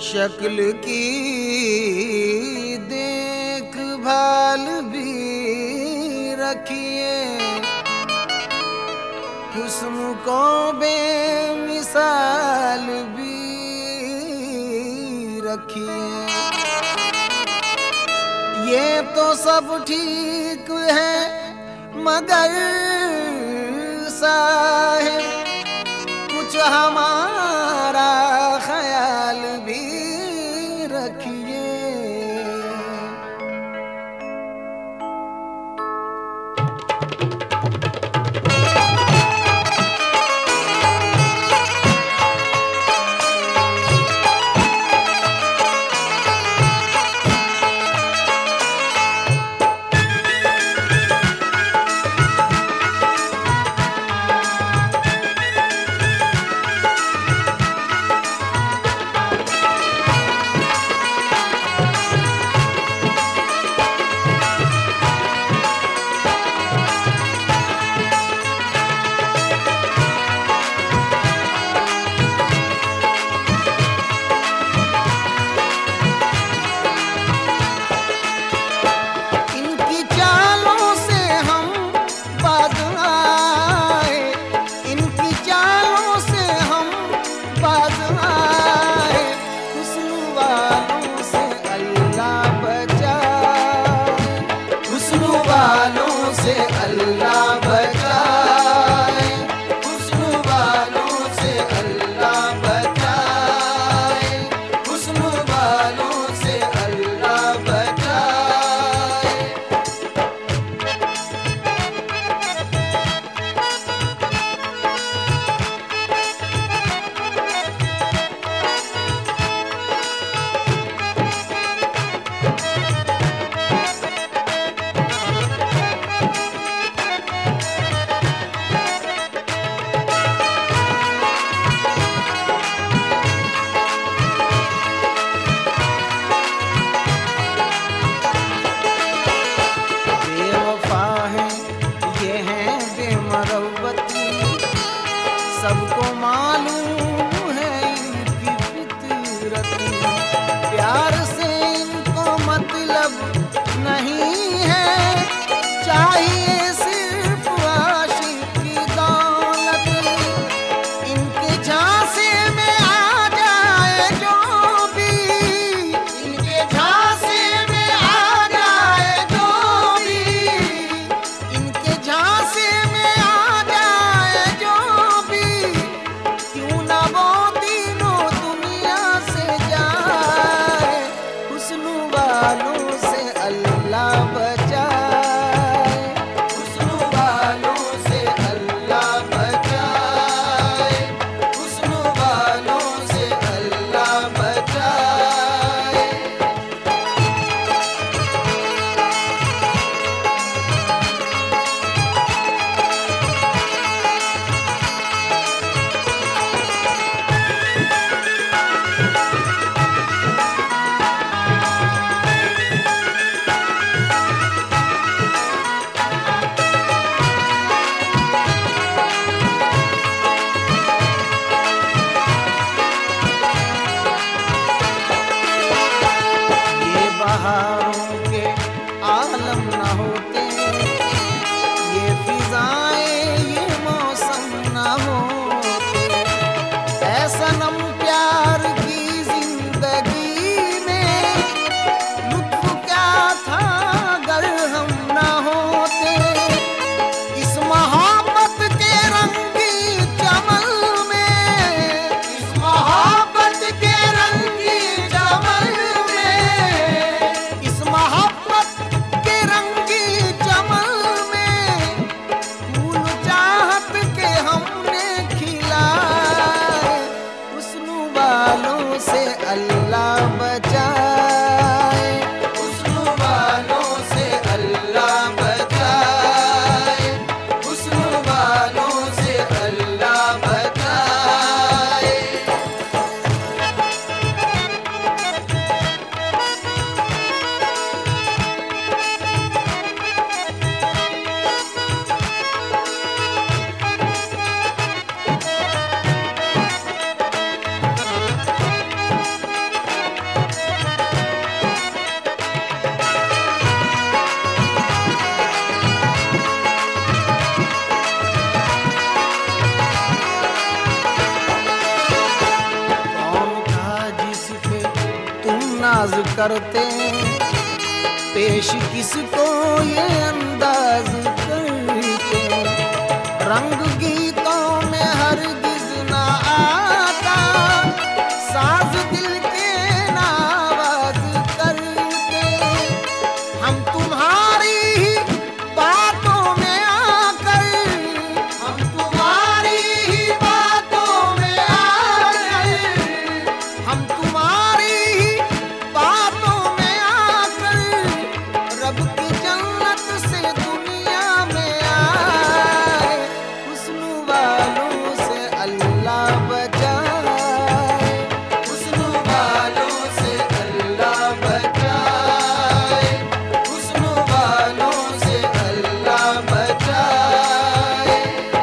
शक्ल की देखभाल भी रखिए, हुस्न को बेमिसाल भी रखिए। ये तो सब ठीक है मगर साहिब कुछ हमारा ख्याल भी रखिए। सबको मालूम है इनकी फितरत, प्यार से इनको मतलब नहीं है, चाहिए सिर्फ आशिक की दौलत। इनके झांसे में आ जाए जो भी, इनके झांसे में आ जाए जो भी, इनके झांसे में आ जाए जो भी, क्यों ना वो नाज करते, पेश किसको ये अंदाज करते। रंग गीतों में हरगिज ना आता, साज दिल के नावाज करते। हम तुम्हारी ही बातों में आकर, हम तुम्हारी ही बातों में आकर, हम तुम्हारी ही बातों में आकर रब की जन्नत से दुनिया में आए। हुस्न वालों से अल्लाह बचाए, हुस्न वालों से अल्लाह बचाए, हुस्न वालों से अल्लाह बचाए।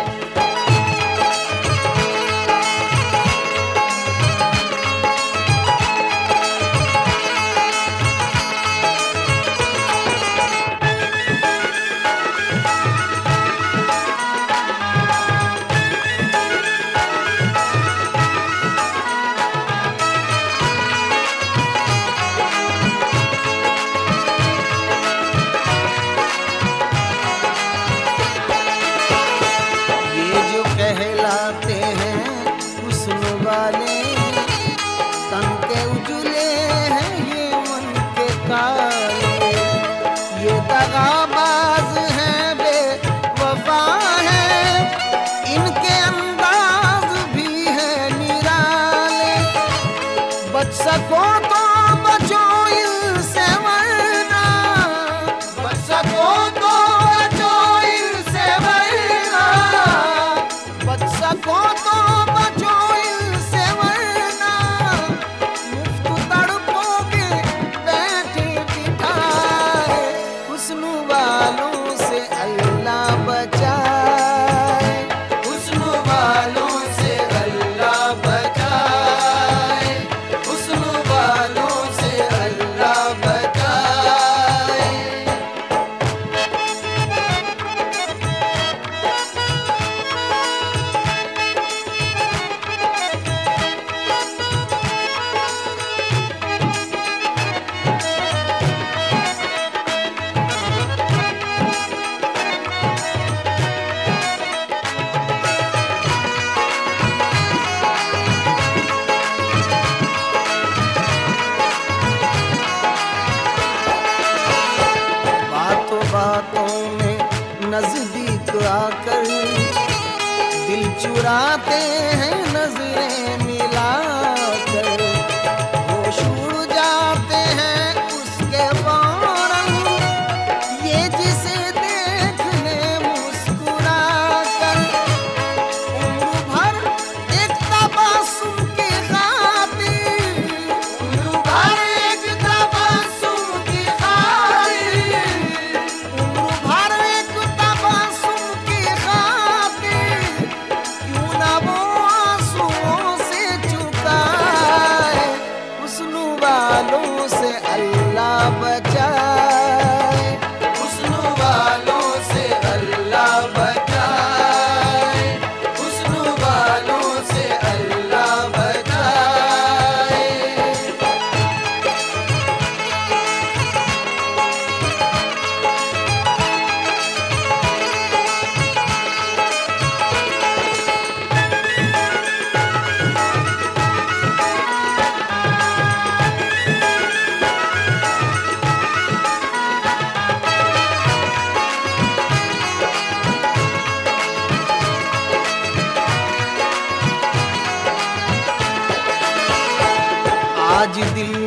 ये जो कहलाते हैं हुस्न वाले, तन के उजले हैं ये मन के काले। ये दगाबाज हैं बेवफा हैं, इनके अंदाज भी है निराले। बच सको तो बचो इनसे वरना, बच सको तो बचो इनसे वरना, बच सको तो बचो इनसे वरना। मुफ्त तड़पोगे बैठे बिठाए, हुस्न वालों से अल्लाह बचाए, हुस्न वालों से अल्लाह बचाए, हुस्न वालों से अल्लाह बचाए। बातों बातों में नजदीक आकर दिल चुराते हैं नजरें मिलाकर। होश उड़ जाते हैं उसके फौरन, ये जिसे देख ले मुस्कुरा कर। उम्र भर एक तबस्सुम की खातिर, उम्र भर एक तबस्सुम की खातिर, उम्र भर एक तबस्सुम की खातिर, क्यों ना वो आंसुओं से चुकाए। हुस्न वालों से अल्लाह बचाए, हुस्न वालों से अल्लाह बचाए, हुस्न वालों से अल्लाह बचाए। आज दिल